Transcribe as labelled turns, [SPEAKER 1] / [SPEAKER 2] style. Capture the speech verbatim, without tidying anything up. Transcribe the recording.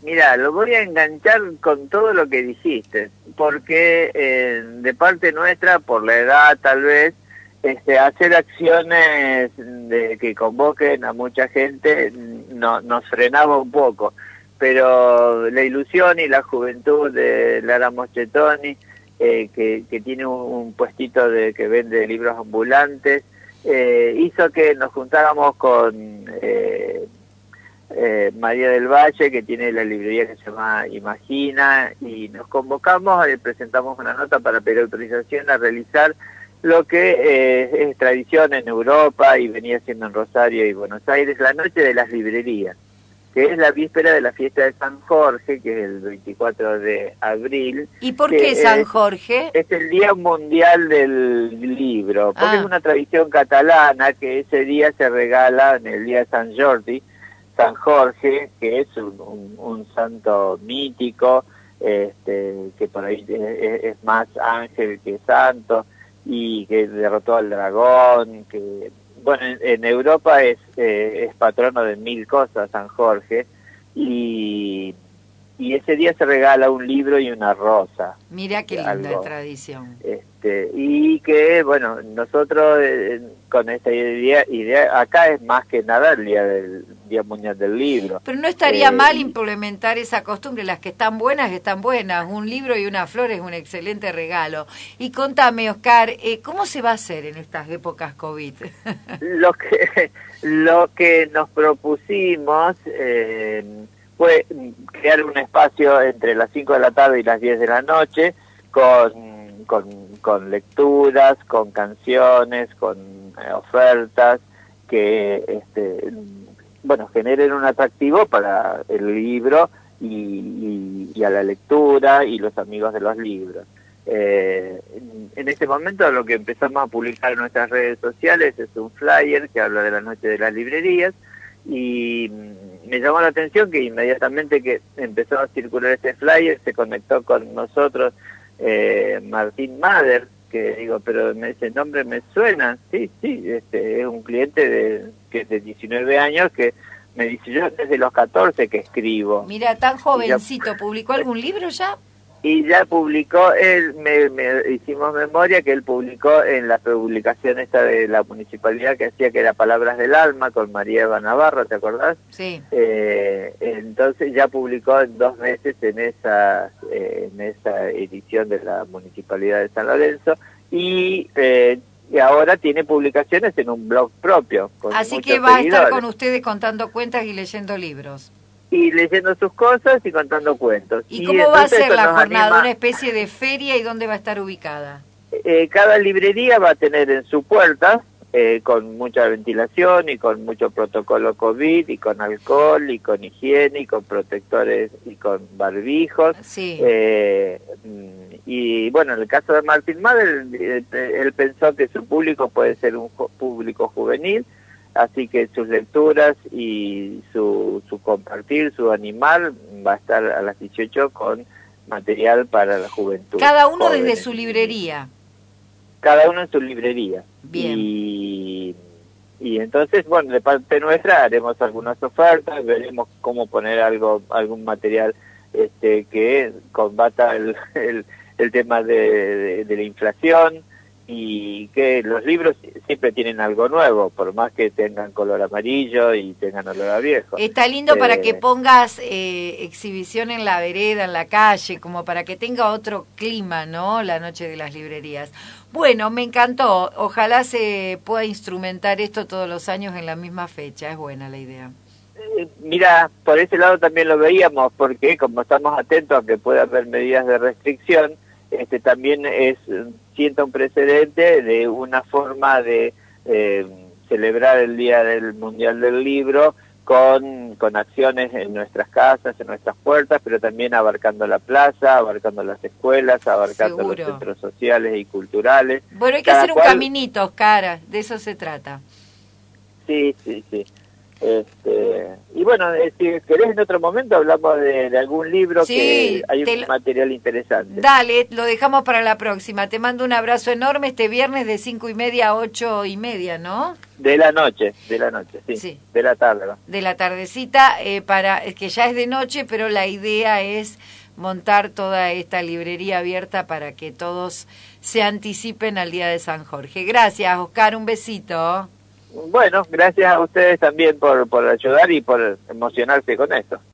[SPEAKER 1] Mira, lo voy a enganchar con todo lo que dijiste, porque eh, de parte nuestra, por la edad tal vez, este, hacer acciones de que convoquen a mucha gente no, nos frenaba un poco, pero la ilusión y la juventud de Lara Moschetoni, eh, que, que tiene un, un puestito de que vende libros ambulantes, eh, hizo que nos juntáramos con eh, eh, María del Valle, que tiene la librería que se llama Imagina, y nos convocamos, eh, presentamos una nota para pedir autorización a realizar lo que eh, es tradición en Europa y venía siendo en Rosario y Buenos Aires, la Noche de las Librerías, que es la víspera de la fiesta de San Jorge, que es el veinticuatro de abril.
[SPEAKER 2] ¿Y por qué San
[SPEAKER 1] es,
[SPEAKER 2] Jorge?
[SPEAKER 1] Es el Día Mundial del Libro, porque
[SPEAKER 2] ah.
[SPEAKER 1] es una tradición catalana que ese día se regala en el Día de San Jordi, San Jorge, que es un, un, un santo mítico, este, que por ahí es, es más ángel que santo, y que derrotó al dragón, que bueno, en, en Europa es, eh, es patrono de mil cosas San Jorge, y, y ese día se regala un libro y una rosa.
[SPEAKER 2] Mira qué linda algo, tradición.
[SPEAKER 1] Este, y que, bueno, nosotros eh, con esta idea, idea, acá es más que nada el Día del Día Mundial del Libro.
[SPEAKER 2] Pero no estaría
[SPEAKER 1] eh,
[SPEAKER 2] mal implementar esa costumbre, las que están buenas, están buenas, un libro y una flor es un excelente regalo. Y contame, Oscar, eh, ¿cómo se va a hacer en estas épocas COVID?
[SPEAKER 1] lo que lo que nos propusimos eh, fue crear un espacio entre las cinco de la tarde y las diez de la noche con Con, con lecturas, con canciones, con eh, ofertas que, este, bueno, generen un atractivo para el libro y, y, y a la lectura y los amigos de los libros. Eh, en, en este momento lo que empezamos a publicar en nuestras redes sociales es un flyer que habla de la Noche de las Librerías, y me llamó la atención que inmediatamente que empezó a circular este flyer se conectó con nosotros Eh, Martín Mader, que digo, pero ese nombre me suena. Sí, sí, este es un cliente de que de diecinueve años que me dice, yo desde los catorce que escribo.
[SPEAKER 2] Mira, tan jovencito, ya, ¿publicó algún libro ya?
[SPEAKER 1] Y ya publicó, él me, me hicimos memoria que él publicó en la publicación esta de la municipalidad que hacía, que era Palabras del Alma, con María Eva Navarro, ¿te acordás?
[SPEAKER 2] Sí.
[SPEAKER 1] Eh, entonces ya publicó en dos meses en esa, eh, en esa edición de la municipalidad de San Lorenzo, y, eh, y ahora tiene publicaciones en un blog propio. Con
[SPEAKER 2] Así que va
[SPEAKER 1] seguidores.
[SPEAKER 2] a estar con ustedes contando cuentas y leyendo libros.
[SPEAKER 1] Y leyendo sus cosas y contando cuentos.
[SPEAKER 2] ¿Y,
[SPEAKER 1] y
[SPEAKER 2] cómo va a ser la jornada?
[SPEAKER 1] Anima...
[SPEAKER 2] ¿Una especie de feria y dónde va a estar ubicada?
[SPEAKER 1] Eh, cada librería va a tener en su puerta, eh, con mucha ventilación y con mucho protocolo COVID y con alcohol y con higiene y con protectores y con barbijos.
[SPEAKER 2] Sí.
[SPEAKER 1] Eh, y bueno, en el caso de Martín Mader, él, él pensó que su público puede ser un jo- público juvenil, así que sus lecturas y su, su compartir, su animal, va a estar a las dieciocho con material para la juventud.
[SPEAKER 2] Cada uno
[SPEAKER 1] jóvenes.
[SPEAKER 2] desde su librería.
[SPEAKER 1] Cada uno en su librería.
[SPEAKER 2] Bien.
[SPEAKER 1] Y, y entonces, bueno, de parte nuestra haremos algunas ofertas, veremos cómo poner algo, algún material este que combata el, el, el tema de, de, de la inflación, y que los libros siempre tienen algo nuevo, por más que tengan color amarillo y tengan olor a viejo.
[SPEAKER 2] Está lindo
[SPEAKER 1] eh,
[SPEAKER 2] para que pongas eh, exhibición en la vereda, en la calle, como para que tenga otro clima, ¿no? La Noche de las Librerías. Bueno, me encantó. Ojalá se pueda instrumentar esto todos los años en la misma fecha. Es buena la idea.
[SPEAKER 1] Eh, mira, por ese lado también lo veíamos, porque como estamos atentos a que pueda haber medidas de restricción, este también es sienta un precedente de una forma de eh, celebrar el Día del Mundial del Libro con, con acciones en nuestras casas, en nuestras puertas, pero también abarcando la plaza, abarcando las escuelas, abarcando
[SPEAKER 2] Seguro.
[SPEAKER 1] los centros sociales y culturales.
[SPEAKER 2] Bueno, hay que
[SPEAKER 1] Cada
[SPEAKER 2] hacer un
[SPEAKER 1] cual...
[SPEAKER 2] caminito, Oscar, de eso se trata.
[SPEAKER 1] Sí, sí, sí. Este, y bueno, eh, si querés en otro momento hablamos de, de algún libro,
[SPEAKER 2] sí,
[SPEAKER 1] que hay un
[SPEAKER 2] lo...
[SPEAKER 1] material interesante.
[SPEAKER 2] Dale, lo dejamos para la próxima. Te mando un abrazo enorme este viernes de cinco y media a ocho y media, ¿no?
[SPEAKER 1] De la noche, de la noche, sí,
[SPEAKER 2] sí.
[SPEAKER 1] de la tarde. ¿No?
[SPEAKER 2] De la tardecita, eh, para es que ya es de noche, pero la idea es montar toda esta librería abierta para que todos se anticipen al día de San Jorge. Gracias, Oscar, un besito.
[SPEAKER 1] Bueno, gracias a ustedes también por, por ayudar y por emocionarse con esto.